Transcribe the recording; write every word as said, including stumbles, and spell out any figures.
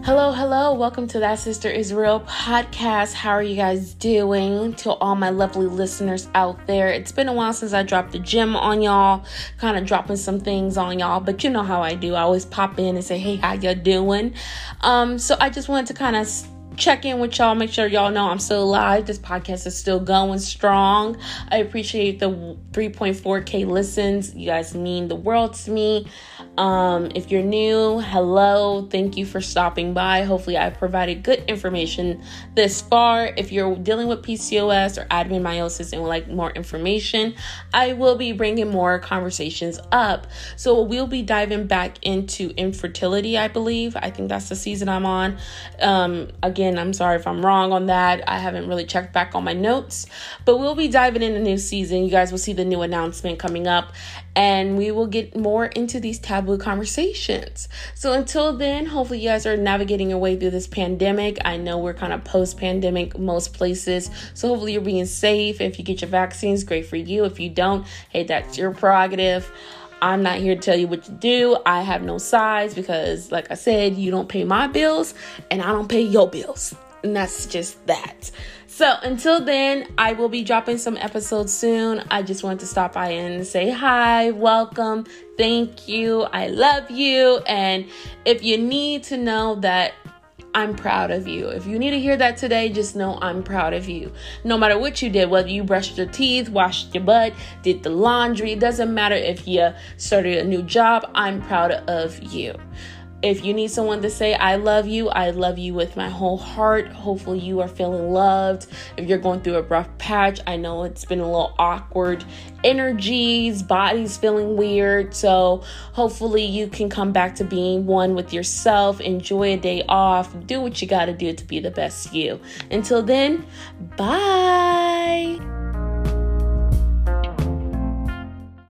Hello, hello. Welcome to That Sister Is Real podcast. How are you guys doing? To all my lovely listeners out there. It's been a while since I dropped the gym on y'all, kind of dropping some things on y'all, but you know how I do. I always pop in and say, hey, how you doing? Um, so I just wanted to kind of check in with y'all, make sure y'all know I'm still alive. This podcast is still going strong. I appreciate the three point four K listens. You guys mean the world to me. Um, if you're new, hello. Thank you for stopping by. Hopefully I provided good information this far. If you're dealing with P C O S or adenomyosis and would like more information, I will be bringing more conversations up. So we'll be diving back into infertility, I believe. I think that's the season I'm on. Um, again, I'm sorry if I'm wrong on that. I haven't really checked back on my notes, but we'll be diving in a new season. You guys will see the new announcement coming up, and we will get more into these taboo conversations. So until then, hopefully you guys are navigating your way through this pandemic. I know we're kind of post-pandemic most places, so hopefully you're being safe. If you get your vaccines, great for you. If you don't, hey, that's your prerogative. I'm not here to tell you what to do. I have no sides because, like I said, you don't pay my bills and I don't pay your bills. And that's just that. So until then, I will be dropping some episodes soon. I just wanted to stop by and say hi, welcome, thank you, I love you. And if you need to know that I'm proud of you. If you need to hear that today, just know I'm proud of you. No matter what you did, whether you brushed your teeth, washed your butt, did the laundry, it doesn't matter if you started a new job, I'm proud of you. If you need someone to say, I love you, I love you with my whole heart. Hopefully you are feeling loved. If you're going through a rough patch, I know it's been a little awkward energies, body's feeling weird. So hopefully you can come back to being one with yourself. Enjoy a day off. Do what you got to do to be the best you. Until then, bye.